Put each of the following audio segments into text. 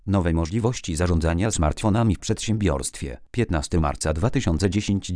Nowe możliwości zarządzania smartfonami w przedsiębiorstwie. 15 marca 2010,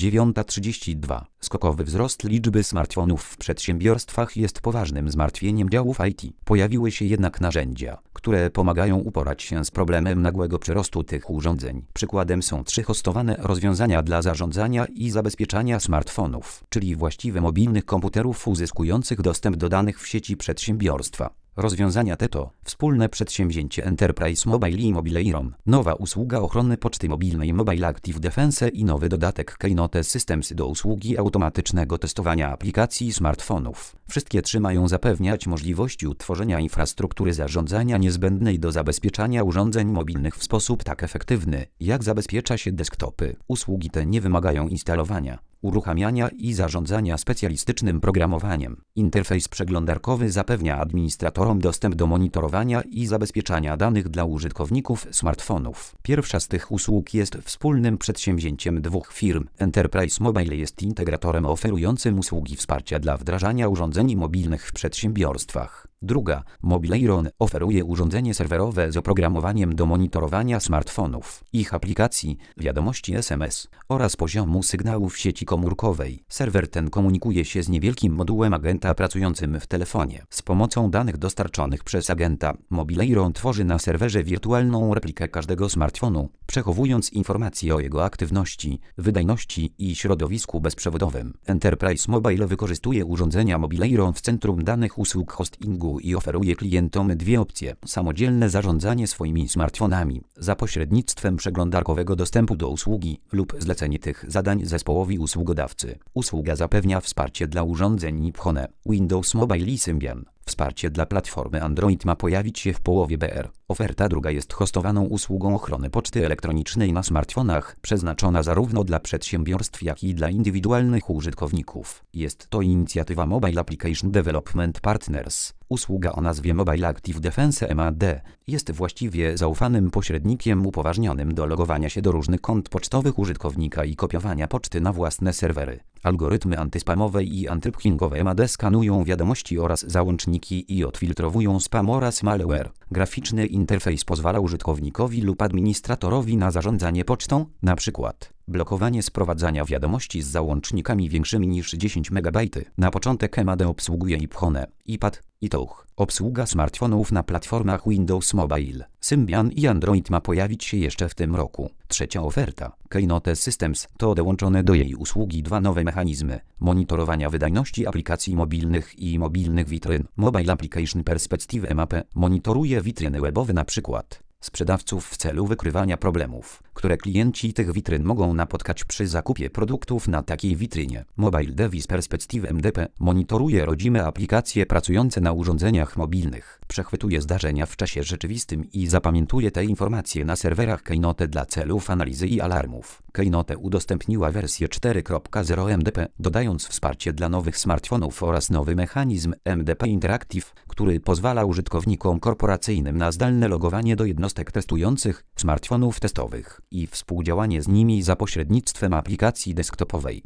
9:32. Skokowy wzrost liczby smartfonów w przedsiębiorstwach jest poważnym zmartwieniem działów IT. Pojawiły się jednak narzędzia, które pomagają uporać się z problemem nagłego przyrostu tych urządzeń. Przykładem są 3 hostowane rozwiązania dla zarządzania i zabezpieczania smartfonów, czyli właściwie mobilnych komputerów uzyskujących dostęp do danych w sieci przedsiębiorstwa. Rozwiązania te to wspólne przedsięwzięcie Enterprise Mobile i Mobileiron, nowa usługa ochrony poczty mobilnej Mobile Active Defense i nowy dodatek Keynote Systems do usługi automatycznego testowania aplikacji smartfonów. Wszystkie 3 mają zapewniać możliwości utworzenia infrastruktury zarządzania niezbędnej do zabezpieczania urządzeń mobilnych w sposób tak efektywny, jak zabezpiecza się desktopy. Usługi te nie wymagają instalowania, uruchamiania i zarządzania specjalistycznym programowaniem. Interfejs przeglądarkowy zapewnia administratorom dostęp do monitorowania i zabezpieczania danych dla użytkowników smartfonów. Pierwsza z tych usług jest wspólnym przedsięwzięciem 2 firm. Enterprise Mobile jest integratorem oferującym usługi wsparcia dla wdrażania urządzeń mobilnych w przedsiębiorstwach. Druga, Mobileiron, oferuje urządzenie serwerowe z oprogramowaniem do monitorowania smartfonów, ich aplikacji, wiadomości SMS oraz poziomu sygnału w sieci komórkowej. Serwer ten komunikuje się z niewielkim modułem agenta pracującym w telefonie. Z pomocą danych dostarczonych przez agenta, Mobileiron tworzy na serwerze wirtualną replikę każdego smartfonu, przechowując informacje o jego aktywności, wydajności i środowisku bezprzewodowym. Enterprise Mobile wykorzystuje urządzenia Mobileiron w centrum danych usług hostingu i oferuje klientom 2 opcje: samodzielne zarządzanie swoimi smartfonami za pośrednictwem przeglądarkowego dostępu do usługi lub zlecenie tych zadań zespołowi usługodawcy. Usługa zapewnia wsparcie dla urządzeń iPhone, Windows Mobile i Symbian. Wsparcie dla platformy Android ma pojawić się w połowie BR. Oferta druga jest hostowaną usługą ochrony poczty elektronicznej na smartfonach, przeznaczona zarówno dla przedsiębiorstw, jak i dla indywidualnych użytkowników. Jest to inicjatywa Mobile Application Development Partners. Usługa o nazwie Mobile Active Defense MAD jest właściwie zaufanym pośrednikiem upoważnionym do logowania się do różnych kont pocztowych użytkownika i kopiowania poczty na własne serwery. Algorytmy antyspamowe i antyphingowe MAD skanują wiadomości oraz załączniki i odfiltrowują spam oraz malware. Graficzny interfejs pozwala użytkownikowi lub administratorowi na zarządzanie pocztą, np. blokowanie sprowadzania wiadomości z załącznikami większymi niż 10 MB. Na początek MAD obsługuje iPhone, iPad i Touch. Obsługa smartfonów na platformach Windows Mobile, Symbian i Android ma pojawić się jeszcze w tym roku. Trzecia oferta, Keynote Systems, to dołączone do jej usługi 2 nowe mechanizmy monitorowania wydajności aplikacji mobilnych i mobilnych witryn. Mobile Application Perspective MAP monitoruje witryny webowe, np. sprzedawców, w celu wykrywania problemów, które klienci tych witryn mogą napotkać przy zakupie produktów na takiej witrynie. Mobile Device Perspective MDP monitoruje rodzime aplikacje pracujące na urządzeniach mobilnych, przechwytuje zdarzenia w czasie rzeczywistym i zapamiętuje te informacje na serwerach Keynote dla celów analizy i alarmów. Keynote udostępniła wersję 4.0 MDP, dodając wsparcie dla nowych smartfonów oraz nowy mechanizm MDP Interactive, który pozwala użytkownikom korporacyjnym na zdalne logowanie do jednostek testujących smartfonów testowych i współdziałanie z nimi za pośrednictwem aplikacji desktopowej.